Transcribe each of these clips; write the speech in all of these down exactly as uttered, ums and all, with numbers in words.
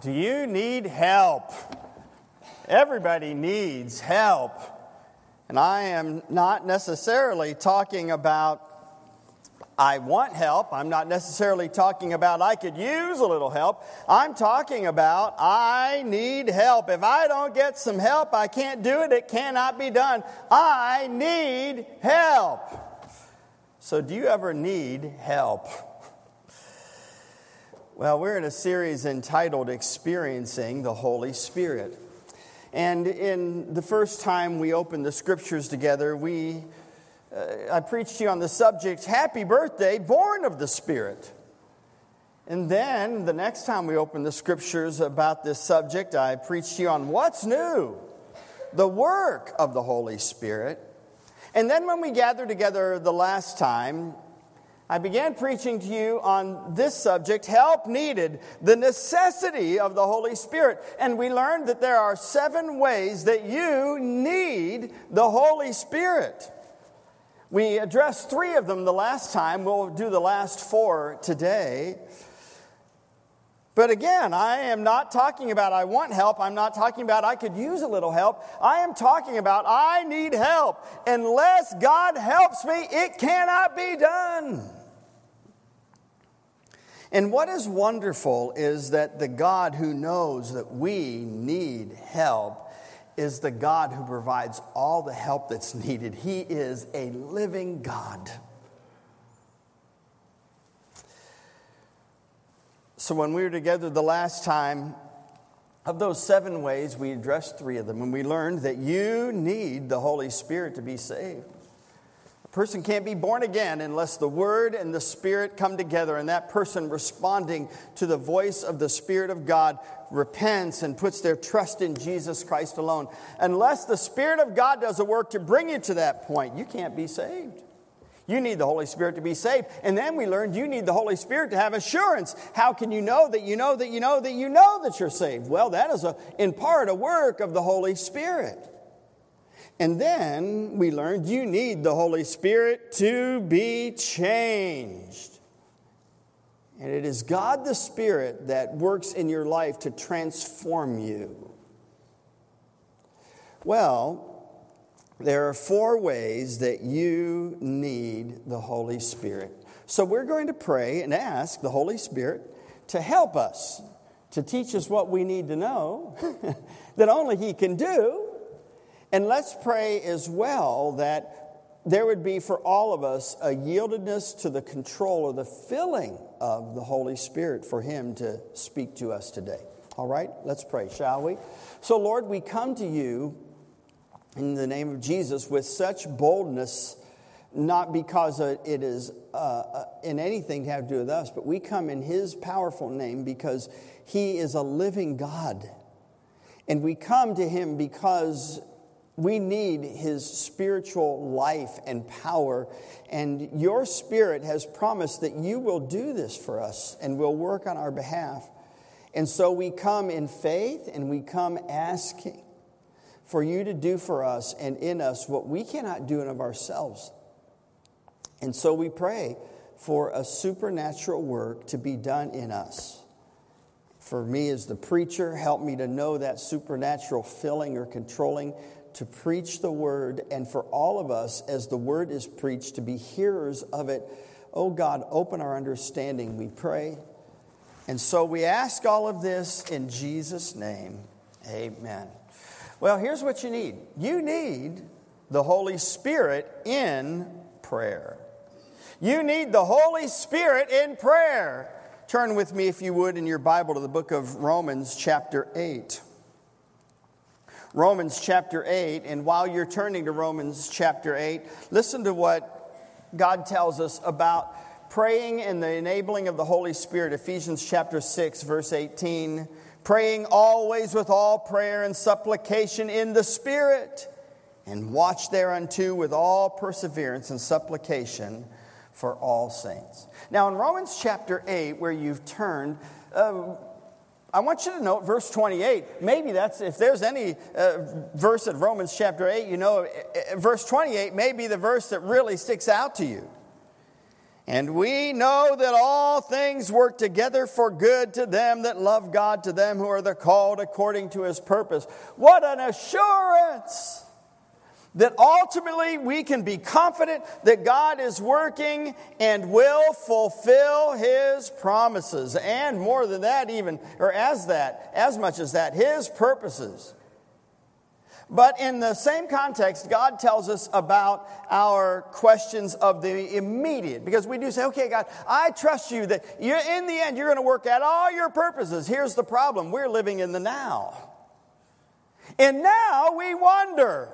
Do you need help? Everybody needs help. And I am not necessarily talking about I want help. I'm not necessarily talking about I could use a little help. I'm talking about I need help. If I don't get some help, I can't do it. It cannot be done. I need help. So do you ever need help? Well, we're in a series entitled Experiencing the Holy Spirit. And in the first time we opened the scriptures together, we uh, I preached to you on the subject, Happy Birthday, Born of the Spirit. And then the next time we opened the scriptures about this subject, I preached to you on What's New? The work of the Holy Spirit. And then when we gathered together the last time, I began preaching to you on this subject, help needed, the necessity of the Holy Spirit. And we learned that there are seven ways that you need the Holy Spirit. We addressed three of them the last time. We'll do the last four today. But again, I am not talking about I want help. I'm not talking about I could use a little help. I am talking about I need help. Unless God helps me, it cannot be done. And what is wonderful is that the God who knows that we need help is the God who provides all the help that's needed. He is a living God. So when we were together the last time, of those seven ways, we addressed three of them. And we learned that you need the Holy Spirit to be saved. A person can't be born again unless the Word and the Spirit come together. And that person, responding to the voice of the Spirit of God, repents and puts their trust in Jesus Christ alone. Unless the Spirit of God does a work to bring you to that point, you can't be saved. You need the Holy Spirit to be saved. And then we learned you need the Holy Spirit to have assurance. How can you know that you know that you know that you know that you're saved? Well, that is a, in part a work of the Holy Spirit. And then we learned you need the Holy Spirit to be changed. And it is God the Spirit that works in your life to transform you. Well, there are four ways that you need the Holy Spirit. So we're going to pray and ask the Holy Spirit to help us, to teach us what we need to know, that only He can do. And let's pray as well that there would be for all of us a yieldedness to the control or the filling of the Holy Spirit for Him to speak to us today. All right, let's pray, shall we? So Lord, we come to You in the name of Jesus with such boldness, not because it is uh, in anything to have to do with us, but we come in His powerful name because He is a living God. And we come to Him because we need His spiritual life and power. And Your Spirit has promised that You will do this for us and will work on our behalf. And so we come in faith and we come asking for You to do for us and in us what we cannot do in of ourselves. And so we pray for a supernatural work to be done in us. For me as the preacher, help me to know that supernatural filling or controlling to preach the Word, and for all of us as the Word is preached to be hearers of it. Oh God, open our understanding, we pray. And so we ask all of this in Jesus' name. Amen. Well, here's what you need. You need the Holy Spirit in prayer. You need the Holy Spirit in prayer. Turn with me, if you would, in your Bible to the book of Romans chapter eight. Romans chapter eight, and while you're turning to Romans chapter eight, listen to what God tells us about praying and the enabling of the Holy Spirit. Ephesians chapter six, verse eighteen. Praying always with all prayer and supplication in the Spirit, and watch thereunto with all perseverance and supplication for all saints. Now in Romans chapter eight, where you've turned, uh, I want you to note verse twenty-eight. Maybe that's, if there's any uh, verse in Romans chapter eight, you know, uh, verse twenty-eight may be the verse that really sticks out to you. And we know that all things work together for good to them that love God, to them who are the called according to His purpose. What an assurance that ultimately we can be confident that God is working and will fulfill His promises. And more than that even, or as that, as much as that, His purposes. But in the same context, God tells us about our questions of the immediate. Because we do say, okay, God, I trust you that you're, in the end you're going to work out all your purposes. Here's the problem. We're living in the now. And now we wonder.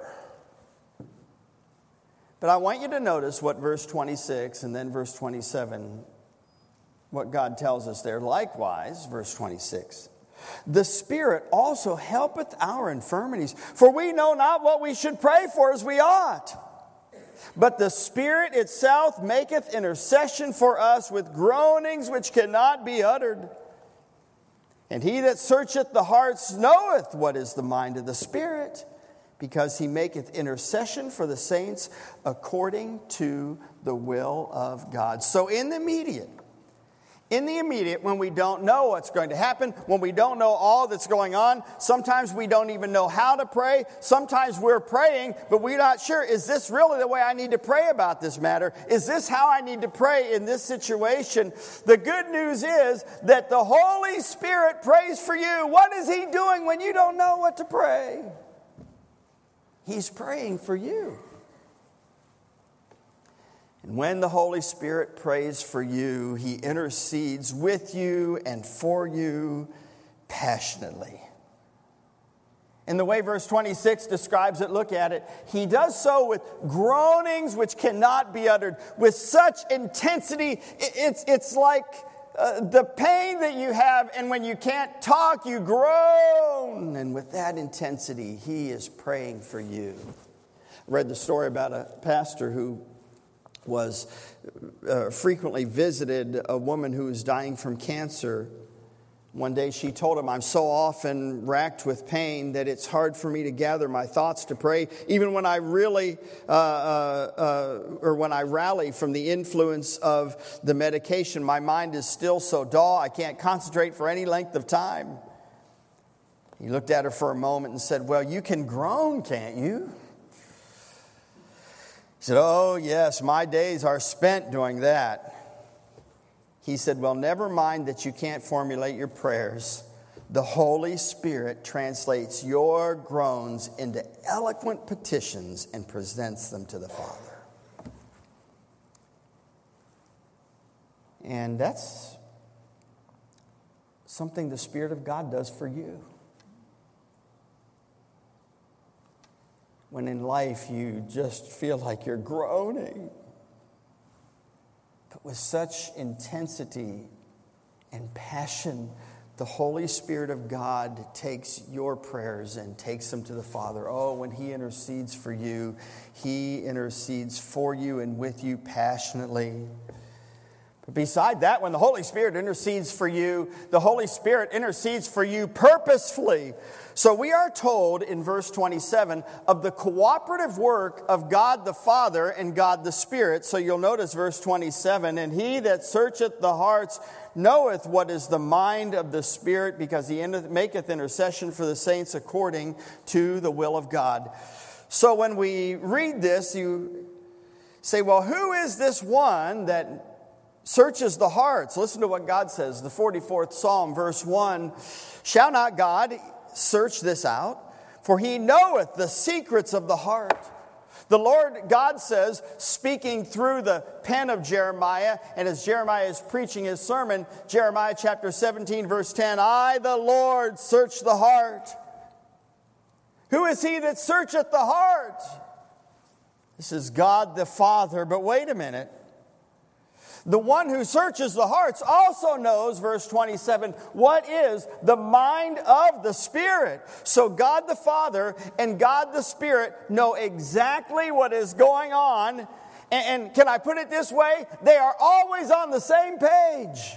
But I want you to notice what verse twenty-six and then verse twenty-seven, what God tells us there. Likewise, verse twenty-six. The Spirit also helpeth our infirmities, for we know not what we should pray for as we ought. But the Spirit itself maketh intercession for us with groanings which cannot be uttered. And he that searcheth the hearts knoweth what is the mind of the Spirit, because he maketh intercession for the saints according to the will of God. So in the immediate, In the immediate, when we don't know what's going to happen, when we don't know all that's going on, sometimes we don't even know how to pray. Sometimes we're praying, but we're not sure, is this really the way I need to pray about this matter? Is this how I need to pray in this situation? The good news is that the Holy Spirit prays for you. What is He doing when you don't know what to pray? He's praying for you. And when the Holy Spirit prays for you, He intercedes with you and for you passionately. And the way verse twenty-six describes it, look at it. He does so with groanings which cannot be uttered, with such intensity. It's, it's like uh, the pain that you have, and when you can't talk, you groan. And with that intensity, He is praying for you. I read the story about a pastor who was uh, frequently visited a woman who was dying from cancer. One day she told him, I'm so often racked with pain that it's hard for me to gather my thoughts to pray. Even when I really, uh, uh, uh, or when I rally from the influence of the medication, my mind is still so dull, I can't concentrate for any length of time. He looked at her for a moment and said, well, you can groan, can't you? He said, oh, yes, my days are spent doing that. He said, well, never mind that you can't formulate your prayers. The Holy Spirit translates your groans into eloquent petitions and presents them to the Father. And that's something the Spirit of God does for you. When in life you just feel like you're groaning, but with such intensity and passion, the Holy Spirit of God takes your prayers and takes them to the Father. Oh, when He intercedes for you, He intercedes for you and with you passionately. But beside that, when the Holy Spirit intercedes for you, the Holy Spirit intercedes for you purposefully. So we are told in verse twenty-seven of the cooperative work of God the Father and God the Spirit. So you'll notice verse twenty-seven, and He that searcheth the hearts knoweth what is the mind of the Spirit, because He maketh intercession for the saints according to the will of God. So when we read this, you say, well, who is this one that searches the hearts? Listen to what God says, the forty-fourth Psalm, verse one. Shall not God search this out? For He knoweth the secrets of the heart. The Lord God says, speaking through the pen of Jeremiah, and as Jeremiah is preaching his sermon, Jeremiah chapter seventeen, verse ten, I, the Lord, search the heart. Who is He that searcheth the heart? This is God the Father. But wait a minute. The one who searches the hearts also knows, verse twenty-seven, what is the mind of the Spirit. So God the Father and God the Spirit know exactly what is going on. And, and can I put it this way? They are always on the same page.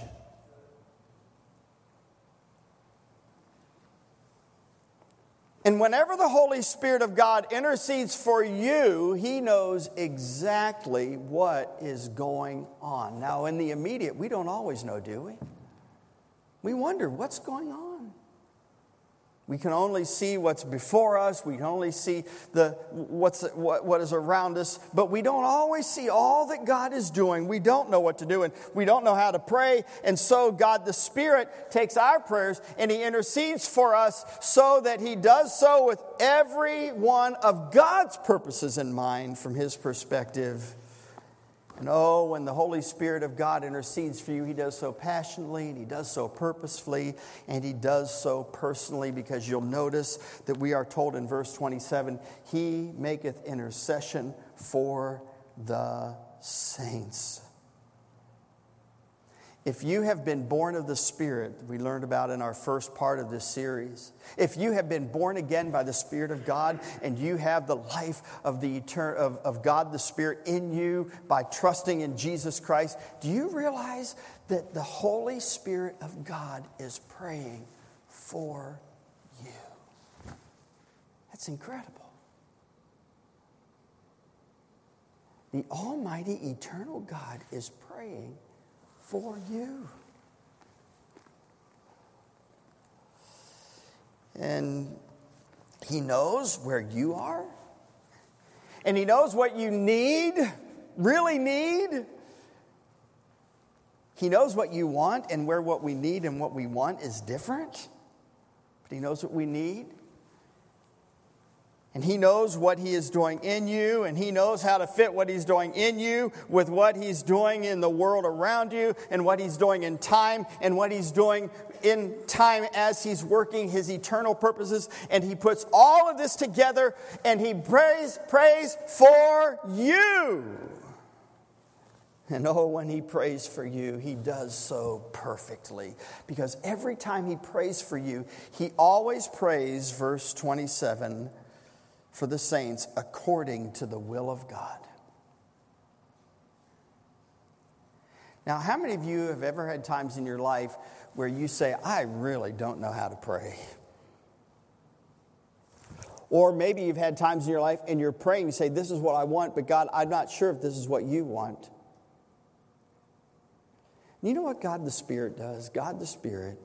And whenever the Holy Spirit of God intercedes for you, He knows exactly what is going on. Now, in the immediate, we don't always know, do we? We wonder, what's going on? We can only see what's before us. We can only see the what's what, what is around us. But we don't always see all that God is doing. We don't know what to do, and we don't know how to pray. And so God the Spirit takes our prayers and He intercedes for us so that He does so with every one of God's purposes in mind from His perspective. And oh, when the Holy Spirit of God intercedes for you, He does so passionately, and He does so purposefully, and He does so personally, because you'll notice that we are told in verse twenty-seven, He maketh intercession for the saints. If you have been born of the Spirit, we learned about in our first part of this series, if you have been born again by the Spirit of God and you have the life of the etern- of, of God the Spirit in you by trusting in Jesus Christ, do you realize that the Holy Spirit of God is praying for you? That's incredible. The Almighty Eternal God is praying for you. And He knows where you are. And He knows what you need, really need. He knows what you want and where what we need and what we want is different. But He knows what we need. And He knows what He is doing in you, and He knows how to fit what He's doing in you with what He's doing in the world around you, and what He's doing in time, and what He's doing in time as He's working His eternal purposes. And He puts all of this together, and He prays, prays for you. And oh, when He prays for you, He does so perfectly. Because every time He prays for you, He always prays, verse twenty-seven, for the saints according to the will of God. Now, how many of you have ever had times in your life where you say, I really don't know how to pray? Or maybe you've had times in your life and you're praying, you say, this is what I want, but God, I'm not sure if this is what you want. You know what God the Spirit does? God the Spirit,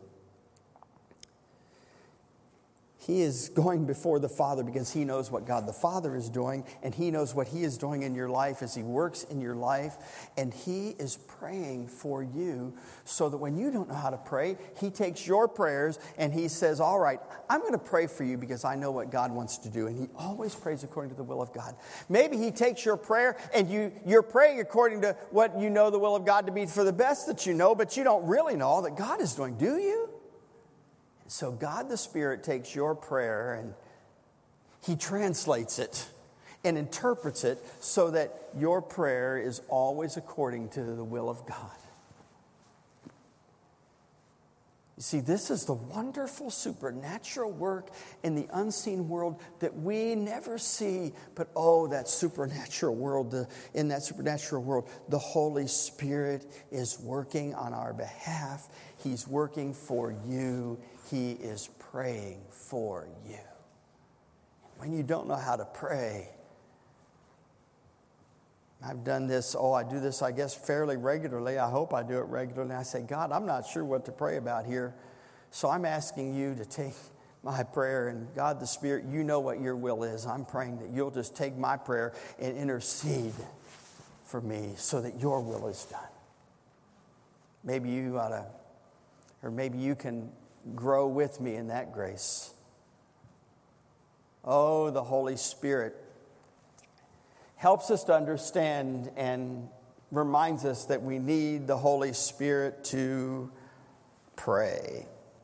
He is going before the Father because He knows what God the Father is doing, and He knows what He is doing in your life as He works in your life, and He is praying for you so that when you don't know how to pray, He takes your prayers and He says, all right, I'm going to pray for you because I know what God wants to do, and He always prays according to the will of God. Maybe He takes your prayer and you, you're praying according to what you know the will of God to be for the best that you know, but you don't really know all that God is doing, do you? So God the Spirit takes your prayer and He translates it and interprets it so that your prayer is always according to the will of God. You see, this is the wonderful supernatural work in the unseen world that we never see. But oh, that supernatural world, the, in that supernatural world, the Holy Spirit is working on our behalf. He's working for you. He is praying for you. When you don't know how to pray, I've done this, oh, I do this, I guess, fairly regularly. I hope I do it regularly. I say, God, I'm not sure what to pray about here. So I'm asking you to take my prayer. And God the Spirit, you know what your will is. I'm praying that you'll just take my prayer and intercede for me so that your will is done. Maybe you ought to, or maybe you can grow with me in that grace. Oh, the Holy Spirit helps us to understand and reminds us that we need the Holy Spirit to pray.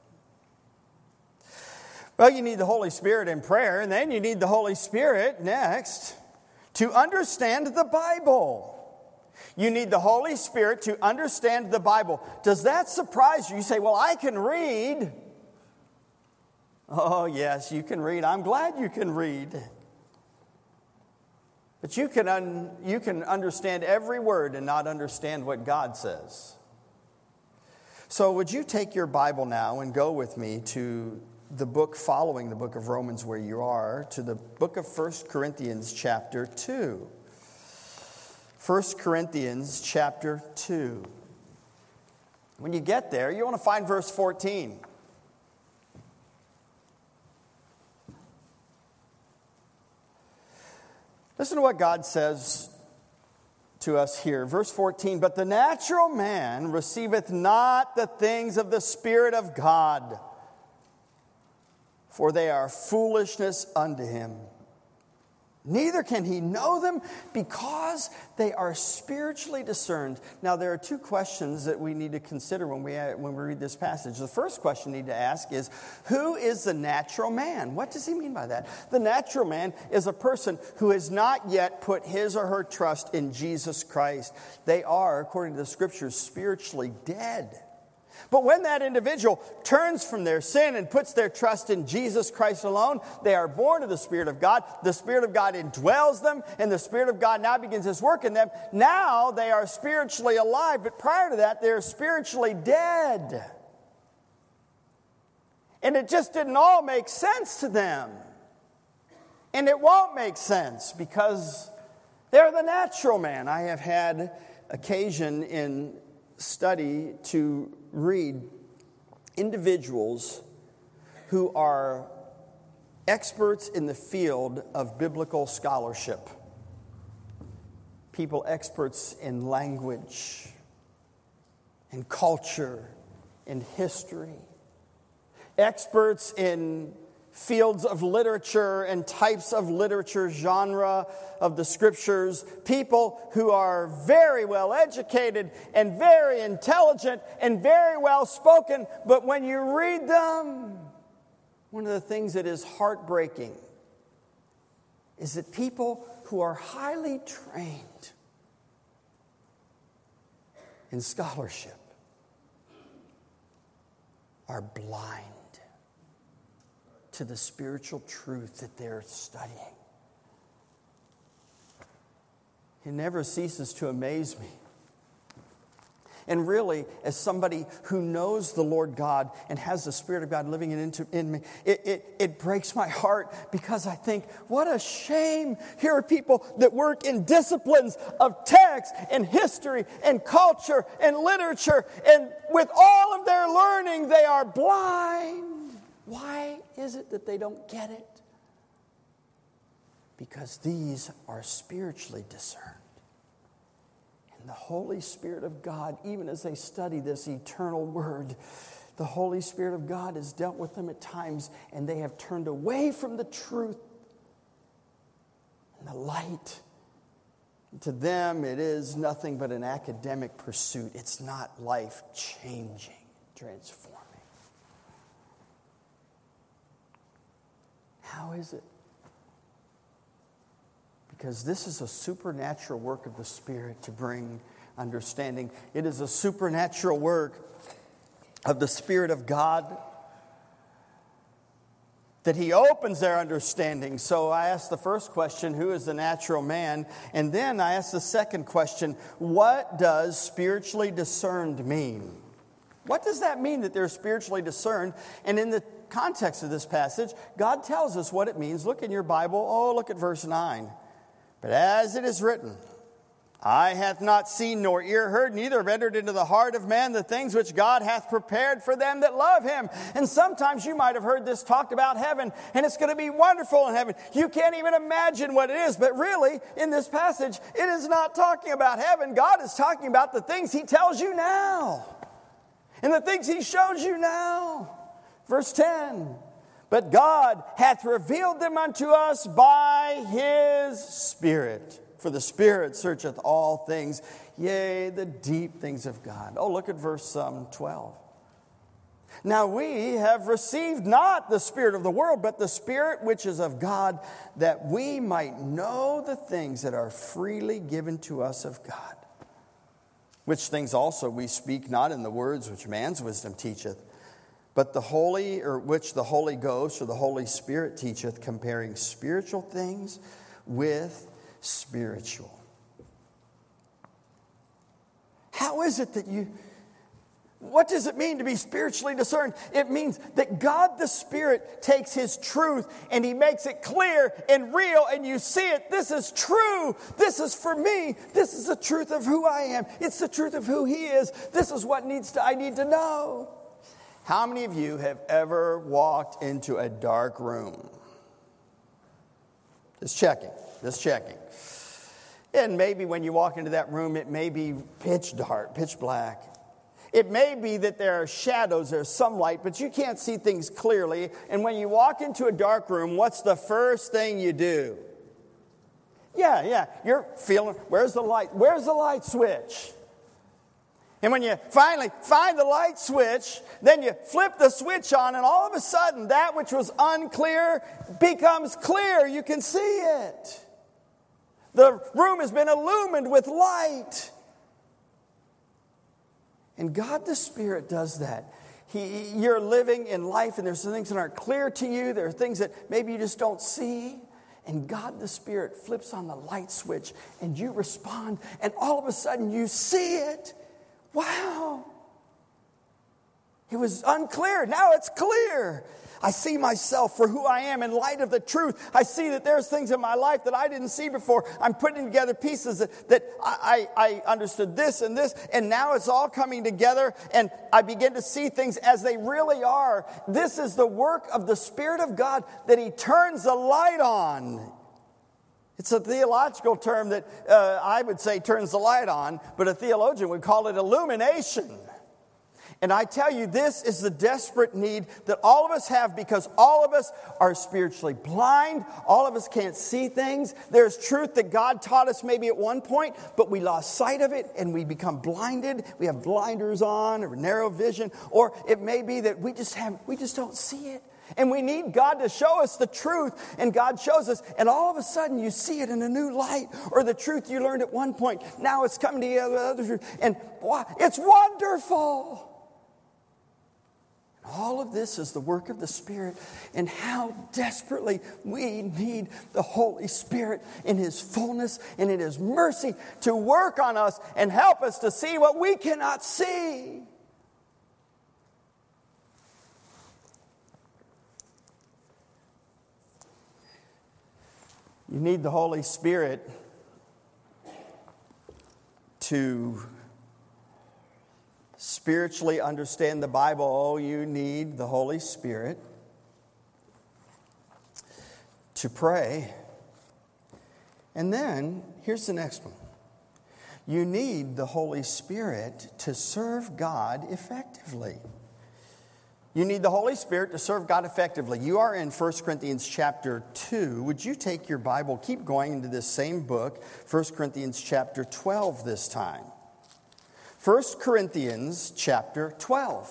Well, you need the Holy Spirit in prayer, and then you need the Holy Spirit next to understand the Bible. You need the Holy Spirit to understand the Bible. Does that surprise you? You say, well, I can read. Oh, yes, you can read. I'm glad you can read. But you can, un- you can understand every word and not understand what God says. So would you take your Bible now and go with me to the book following the book of Romans where you are to the book of First Corinthians chapter two. First Corinthians chapter two. When you get there, you want to find verse fourteen. Listen to what God says to us here. Verse fourteen, but the natural man receiveth not the things of the Spirit of God, for they are foolishness unto him. Neither can he know them because they are spiritually discerned. Now, there are two questions that we need to consider when we, when we read this passage. The first question we need to ask is, who is the natural man? What does he mean by that? The natural man is a person who has not yet put his or her trust in Jesus Christ. They are, according to the Scriptures, spiritually dead. But when that individual turns from their sin and puts their trust in Jesus Christ alone, they are born of the Spirit of God. The Spirit of God indwells them, and the Spirit of God now begins His work in them. Now they are spiritually alive, but prior to that, they're spiritually dead. And it just didn't all make sense to them. And it won't make sense because they're the natural man. I have had occasion in study to read individuals who are experts in the field of biblical scholarship. People experts in language, in culture, in history. Experts in fields of literature and types of literature, genre of the Scriptures, people who are very well educated and very intelligent and very well spoken, but when you read them, one of the things that is heartbreaking is that people who are highly trained in scholarship are blind to the spiritual truth that they're studying. It never ceases to amaze me. And really, as somebody who knows the Lord God and has the Spirit of God living in, in me, it, it, it breaks my heart because I think, what a shame. Here are people that work in disciplines of text and history and culture and literature, and with all of their learning, they are blind. Why is it that they don't get it? Because these are spiritually discerned. And the Holy Spirit of God, even as they study this eternal word, the Holy Spirit of God has dealt with them at times, and they have turned away from the truth and the light. To them, it is nothing but an academic pursuit. It's not life-changing, transforming. How is it? Because this is a supernatural work of the Spirit to bring understanding. It is a supernatural work of the Spirit of God that He opens their understanding. So I asked the first question, who is the natural man? And then I asked the second question, what does spiritually discerned mean? What does that mean that they're spiritually discerned? And in the context of this passage, God tells us what it means. Look in your Bible. Oh, look at verse nine. But as it is written, eye hath not seen nor ear heard, neither have entered into the heart of man the things which God hath prepared for them that love Him. And sometimes you might have heard this talked about heaven, and it's going to be wonderful in heaven. You can't even imagine what it is. But really, in this passage, it is not talking about heaven. God is talking about the things He tells you now, and the things He shows you now. Verse ten, but God hath revealed them unto us by His Spirit. For the Spirit searcheth all things, yea, the deep things of God. Oh, look at verse um, twelve. Now we have received not the spirit of the world, but the Spirit which is of God, that we might know the things that are freely given to us of God. Which things also we speak not in the words which man's wisdom teacheth, but the Holy, or which the Holy Ghost or the Holy Spirit teacheth, comparing spiritual things with spiritual. How is it that you, What does it mean to be spiritually discerned? It means that God the Spirit takes His truth and He makes it clear and real, and you see it. This is true. This is for me. This is the truth of who I am. It's the truth of who He is. This is what needs to I need to know. How many of you have ever walked into a dark room? Just checking. Just checking. And maybe when you walk into that room, it may be pitch dark, pitch black. It may be that there are shadows, there's some light, but you can't see things clearly. And when you walk into a dark room, what's the first thing you do? Yeah, yeah, you're feeling, where's the light? Where's the light switch? And when you finally find the light switch, then you flip the switch on, and all of a sudden, that which was unclear becomes clear. You can see it. The room has been illumined with light. And God the Spirit does that. He, you're living in life, and there's some things that aren't clear to you. There are things that maybe you just don't see. And God the Spirit flips on the light switch, and you respond, and all of a sudden you see it. Wow. It was unclear. Now it's clear. I see myself for who I am in light of the truth. I see that there's things in my life that I didn't see before. I'm putting together pieces that, that I, I, I understood this and this, and now it's all coming together, and I begin to see things as they really are. This is the work of the Spirit of God, that He turns the light on. It's a theological term that uh, I would say turns the light on, but a theologian would call it illumination. And I tell you, this is the desperate need that all of us have, because all of us are spiritually blind. All of us can't see things. There's truth that God taught us maybe at one point, but we lost sight of it and we become blinded. We have blinders on or narrow vision, or it may be that we just have we just don't see it. And we need God to show us the truth, and God shows us, and all of a sudden you see it in a new light, or the truth you learned at one point, now it's coming together with other truth, and wow, it's wonderful. All of this is the work of the Spirit, and how desperately we need the Holy Spirit in His fullness and in His mercy to work on us and help us to see what we cannot see. You need the Holy Spirit to spiritually understand the Bible. Oh, you need the Holy Spirit to pray. And then, here's the next one. You need the Holy Spirit to serve God effectively. You need the Holy Spirit to serve God effectively. You are in First Corinthians chapter two. Would you take your Bible, keep going into this same book, First Corinthians chapter twelve this time. First Corinthians chapter twelve.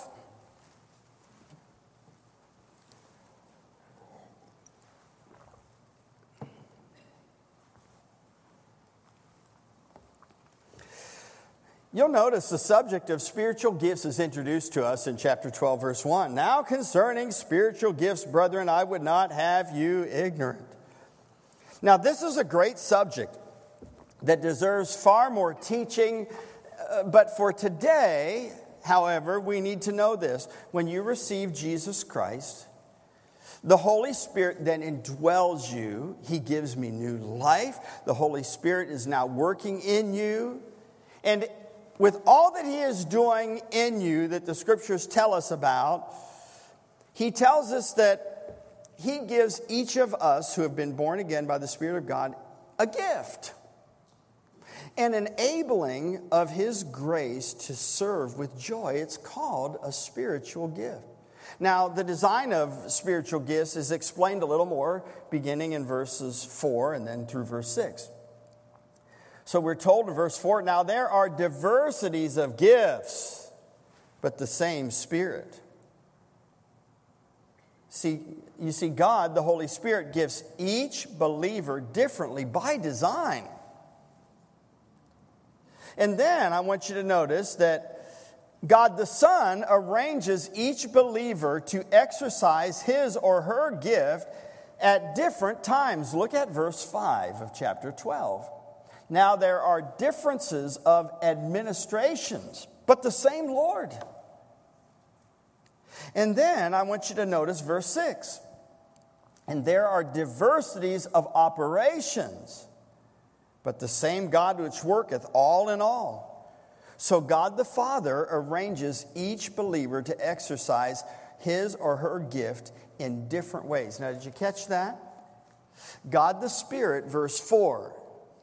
You'll notice the subject of spiritual gifts is introduced to us in chapter twelve, verse one. Now concerning spiritual gifts, brethren, I would not have you ignorant. Now, this is a great subject that deserves far more teaching. Uh, but for today, however, we need to know this. When you receive Jesus Christ, the Holy Spirit then indwells you. He gives me new life. The Holy Spirit is now working in you. And with all that He is doing in you that the Scriptures tell us about, He tells us that He gives each of us who have been born again by the Spirit of God a gift. An enabling of His grace to serve with joy. It's called a spiritual gift. Now, the design of spiritual gifts is explained a little more, beginning in verses four and then through verse six. So we're told in verse four, now there are diversities of gifts, but the same Spirit. See, you see, God, the Holy Spirit, gives each believer differently by design. And then I want you to notice that God the Son arranges each believer to exercise his or her gift at different times. Look at verse five of chapter twelve. Now there are differences of administrations, but the same Lord. And then I want you to notice verse six. And there are diversities of operations, but the same God which worketh all in all. So God the Father arranges each believer to exercise his or her gift in different ways. Now, did you catch that? God the Spirit, verse four,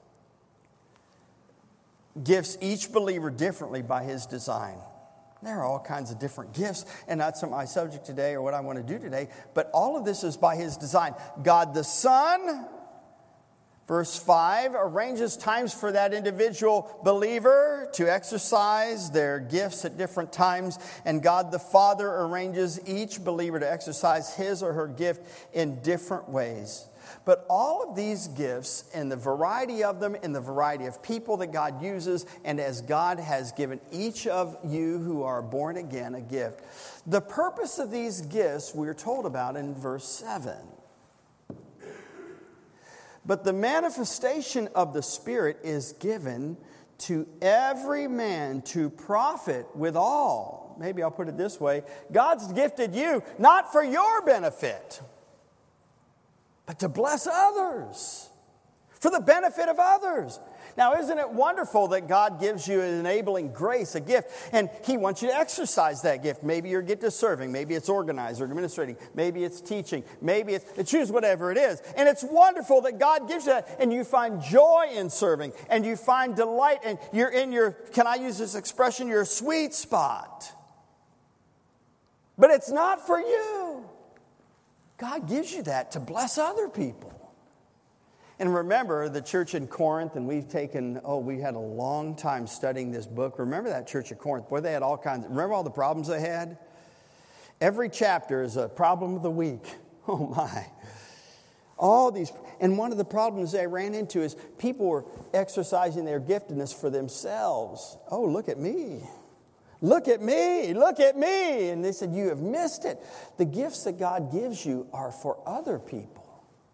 gifts each believer differently by his design. There are all kinds of different gifts, and that's not my subject today or what I want to do today, but all of this is by his design. God the Son, verse five, arranges times for that individual believer to exercise their gifts at different times, and God the Father arranges each believer to exercise his or her gift in different ways. But all of these gifts and the variety of them and the variety of people that God uses, and as God has given each of you who are born again a gift, the purpose of these gifts we're told about in verse seven. But the manifestation of the Spirit is given to every man to profit withal. Maybe I'll put it this way. God's gifted you not for your benefit, but to bless others, for the benefit of others. Now, isn't it wonderful that God gives you an enabling grace, a gift, and He wants you to exercise that gift? Maybe you're get to serving, maybe it's organizing or administrating, maybe it's teaching, maybe it's, choose whatever it is. And it's wonderful that God gives you that, and you find joy in serving, and you find delight, and you're in your, can I use this expression, your sweet spot. But it's not for you. God gives you that to bless other people. And remember the church in Corinth, and we've taken, oh, we had a long time studying this book. Remember that church at Corinth? Boy, they had all kinds, remember all the problems they had? Every chapter is a problem of the week. Oh, my. All these, and one of the problems they ran into is people were exercising their giftedness for themselves. Oh, look at me. Look at me, look at me. And they said, you have missed it. The gifts that God gives you are for other people.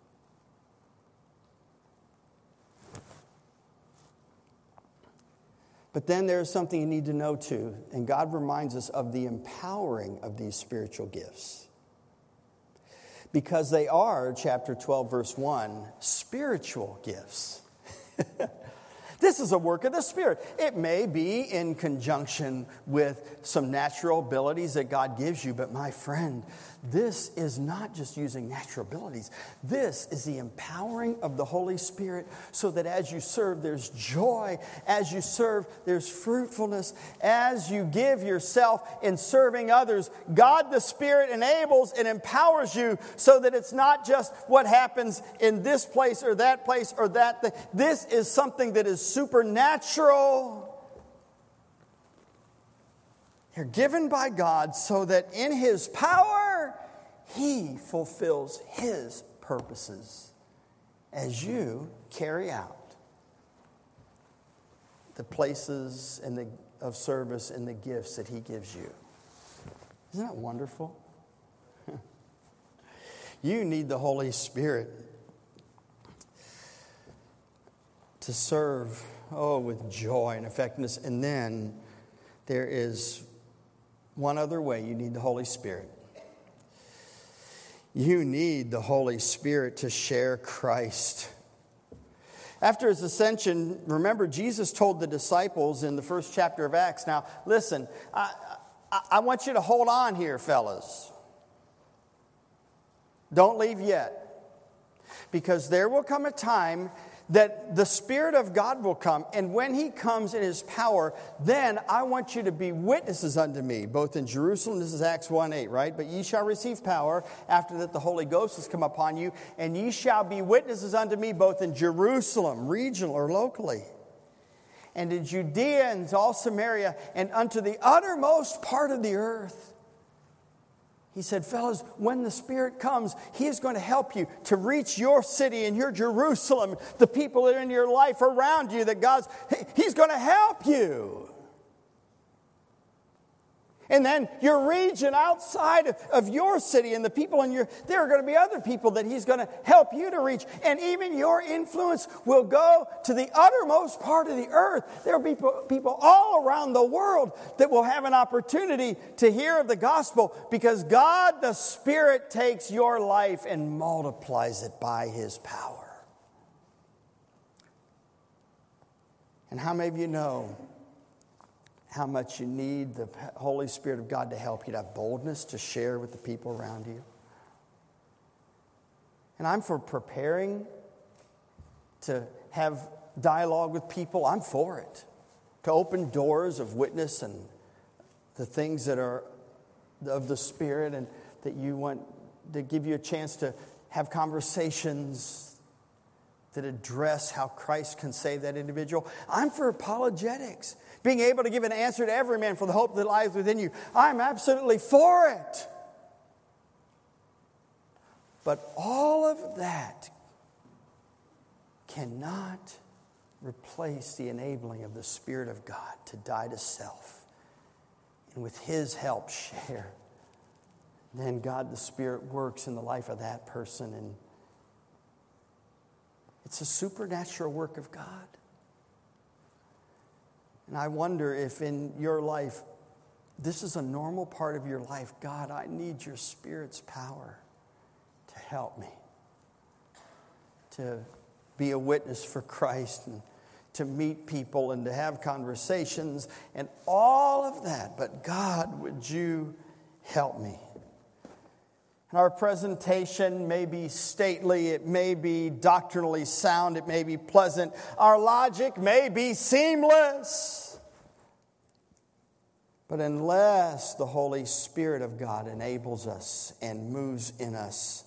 But then there's something you need to know too. And God reminds us of the empowering of these spiritual gifts. Because they are, chapter twelve, verse one, spiritual gifts. This is a work of the Spirit. It may be in conjunction with some natural abilities that God gives you, but my friend, this is not just using natural abilities. This is the empowering of the Holy Spirit so that as you serve, there's joy. As you serve, there's fruitfulness. As you give yourself in serving others, God the Spirit enables and empowers you so that it's not just what happens in this place or that place or that thing. This is something that is supernatural. You're given by God so that in His power, He fulfills His purposes as you carry out the places and the, of service and the gifts that He gives you. Isn't that wonderful? You need the Holy Spirit to serve, oh, with joy and effectiveness. And then there is one other way you need the Holy Spirit. You need the Holy Spirit to share Christ. After His ascension, remember Jesus told the disciples in the first chapter of Acts, now listen, I, I, I want you to hold on here, fellas. Don't leave yet. Because there will come a time that the Spirit of God will come, and when He comes in His power, then I want you to be witnesses unto me, both in Jerusalem, this is Acts one eight, right? But ye shall receive power after that the Holy Ghost has come upon you, and ye shall be witnesses unto me, both in Jerusalem, regional or locally, and in Judea and all Samaria, and unto the uttermost part of the earth. He said, fellas, when the Spirit comes, He is going to help you to reach your city and your Jerusalem, the people that are in your life around you, that God's, He's going to help you. And then your region outside of, of your city and the people in your, there are going to be other people that he's going to help you to reach. And even your influence will go to the uttermost part of the earth. There will be people, people all around the world that will have an opportunity to hear of the gospel, because God the Spirit takes your life and multiplies it by his power. And how many of you know how much you need the Holy Spirit of God to help you to have boldness to share with the people around you? And I'm for preparing to have dialogue with people. I'm for it. To open doors of witness and the things that are of the Spirit, and that you want to give you a chance to have conversations that address how Christ can save that individual. I'm for apologetics. Being able to give an answer to every man for the hope that lies within you. I'm absolutely for it. But all of that cannot replace the enabling of the Spirit of God to die to self. And with his help share. Then God the Spirit works in the life of that person. And it's a supernatural work of God. And I wonder if in your life, this is a normal part of your life. God, I need your Spirit's power to help me. To be a witness for Christ and to meet people and to have conversations and all of that. But God, would you help me? Our presentation may be stately, it may be doctrinally sound, it may be pleasant. Our logic may be seamless. But unless the Holy Spirit of God enables us and moves in us,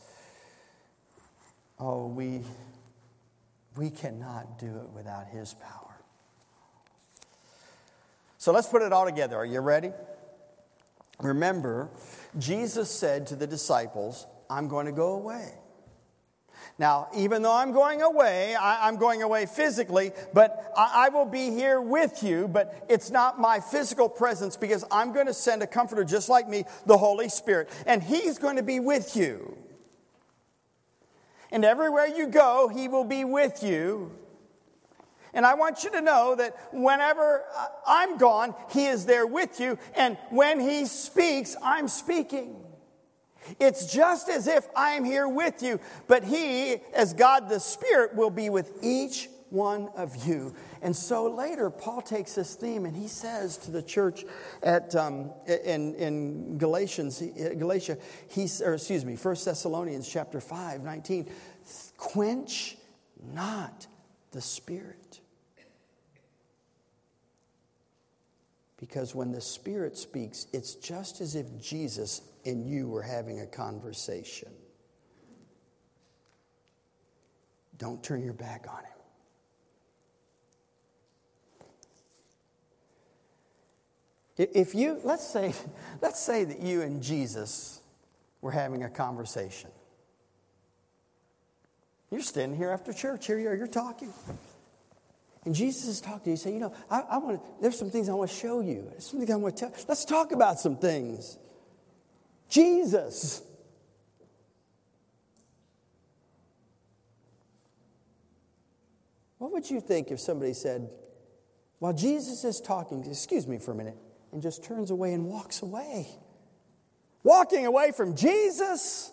oh, we, we cannot do it without his power. So let's put it all together. Are you ready? Remember, Jesus said to the disciples, I'm going to go away. Now, even though I'm going away, I, I'm going away physically, but I, I will be here with you, but it's not my physical presence, because I'm going to send a comforter just like me, the Holy Spirit, and he's going to be with you. And everywhere you go, he will be with you. And I want you to know that whenever I'm gone, he is there with you. And when he speaks, I'm speaking. It's just as if I am here with you. But he, as God the Spirit, will be with each one of you. And so later, Paul takes this theme and he says to the church at um, in, in Galatians, Galatia, he, or excuse me, First Thessalonians chapter five, nineteen, quench not the Spirit. Because when the Spirit speaks, it's just as if Jesus and you were having a conversation. Don't turn your back on him. If you, let's say, let's say that you and Jesus were having a conversation. You're standing here after church. Here you are, you're talking. And Jesus is talking to you. You say, you know, I, I want to, there's some things I want to show you. There's some things I want to tell. Let's talk about some things. Jesus. What would you think if somebody said, while Jesus is talking, excuse me for a minute, and just turns away and walks away? Walking away from Jesus?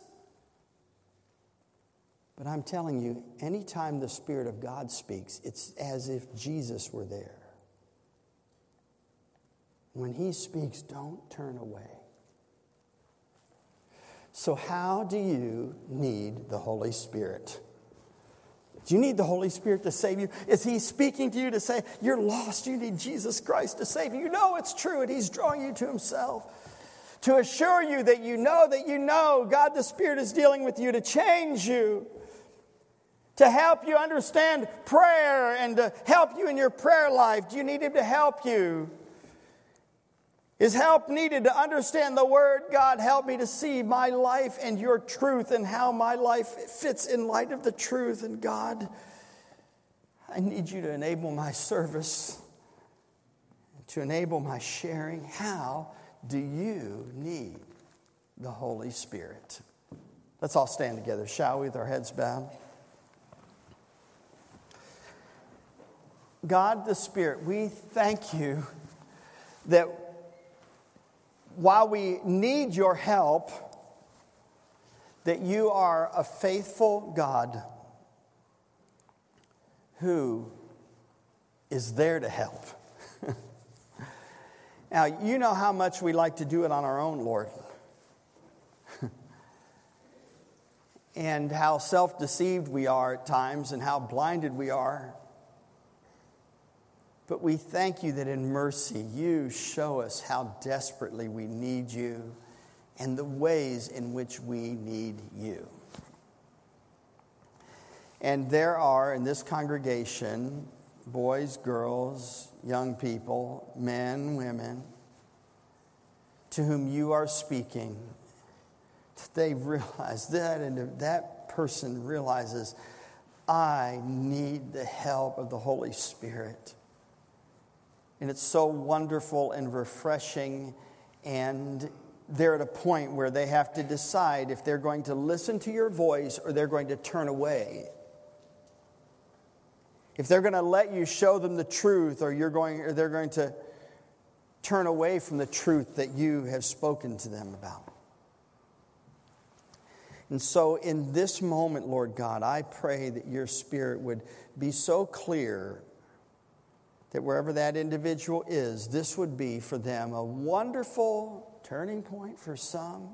But I'm telling you, anytime the Spirit of God speaks, it's as if Jesus were there. When he speaks, don't turn away. So how do you need the Holy Spirit? Do you need the Holy Spirit to save you? Is he speaking to you to say, you're lost, you need Jesus Christ to save you? You know it's true, and he's drawing you to himself. To assure you that you know that you know God the Spirit is dealing with you to change you. To help you understand prayer and to help you in your prayer life. Do you need him to help you? Is help needed to understand the Word? God, help me to see my life and your truth and how my life fits in light of the truth. And God, I need you to enable my service, to enable my sharing. How do you need the Holy Spirit? Let's all stand together, shall we, with our heads bowed? God the Spirit, we thank you that while we need your help, that you are a faithful God who is there to help. Now, you know how much we like to do it on our own, Lord. And how self-deceived we are at times and how blinded we are. But we thank you that in mercy you show us how desperately we need you and the ways in which we need you. And there are in this congregation boys, girls, young people, men, women, to whom you are speaking. They realize that, and that person realizes, I need the help of the Holy Spirit. And it's so wonderful and refreshing, and they're at a point where they have to decide if they're going to listen to your voice or they're going to turn away. If they're going to let you show them the truth, or you're going, or they're going to turn away from the truth that you have spoken to them about. And so in this moment, Lord God, I pray that your Spirit would be so clear that wherever that individual is, this would be for them a wonderful turning point for some,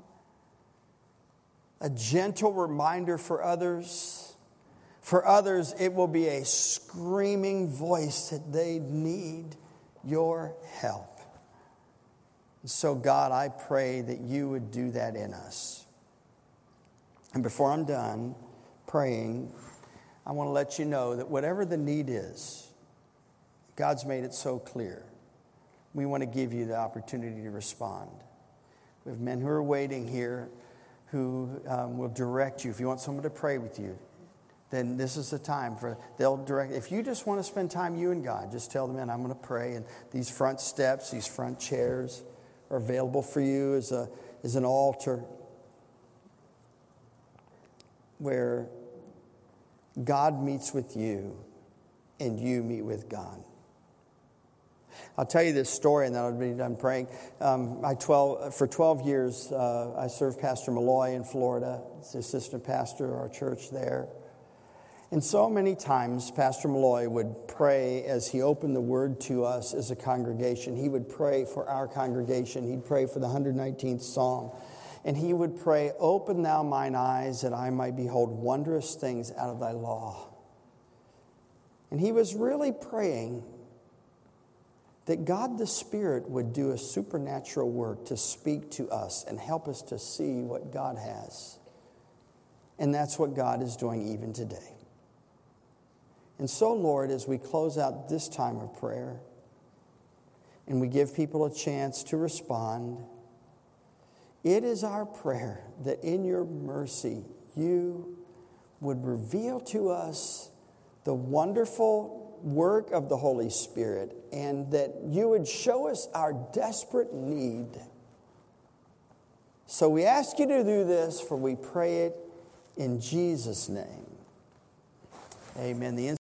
a gentle reminder for others. For others, it will be a screaming voice that they need your help. And so, God, I pray that you would do that in us. And before I'm done praying, I want to let you know that whatever the need is, God's made it so clear. We want to give you the opportunity to respond. We have men who are waiting here who um, will direct you. If you want someone to pray with you, then this is the time for, they'll direct. If you just want to spend time, you and God, just tell them, man, I'm going to pray. And these front steps, these front chairs are available for you as a as an altar where God meets with you and you meet with God. I'll tell you this story and then I'll be done praying. Um, I twelve, for twelve years, uh, I served Pastor Malloy in Florida. He's the assistant pastor of our church there. And so many times, Pastor Malloy would pray as he opened the word to us as a congregation. He would pray for our congregation. He'd pray for the one hundred nineteenth Psalm. And he would pray, open thou mine eyes that I might behold wondrous things out of thy law. And he was really praying that God the Spirit would do a supernatural work to speak to us and help us to see what God has. And that's what God is doing even today. And so, Lord, as we close out this time of prayer and we give people a chance to respond, it is our prayer that in your mercy you would reveal to us the wonderful work of the Holy Spirit and that you would show us our desperate need. So we ask you to do this, for we pray it in Jesus' name. Amen. The